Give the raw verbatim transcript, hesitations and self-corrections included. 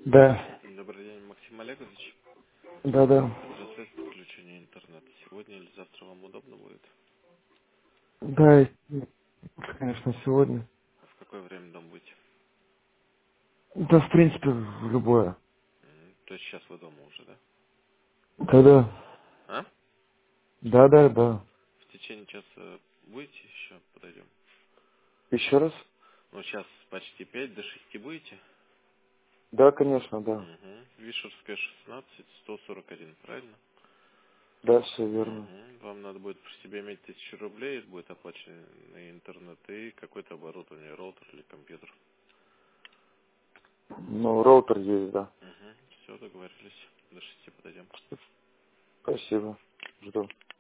Да, Добрый день, Максим Олегович. да, да. Это связь подключения интернета. Сегодня или завтра вам удобно будет? Да, и- конечно, сегодня. А в какое время дома будете? Да, в принципе, в любое. М, То есть сейчас вы дома уже, да? Да, да. А? Да, да, да. В течение часа будете еще? Подойдем. Еще раз? Ну, сейчас почти пять, до шести будете? Да, конечно, да. Угу. Вишерская шестнадцать, сто сорок один, правильно? Да, все верно. Угу. Вам надо будет при себе иметь тысячу рублей, это будет оплачено на интернет и какое-то оборудование, роутер или компьютер. Ну, роутер есть, да. Угу. Все, договорились. До шести подойдем. Спасибо. Жду.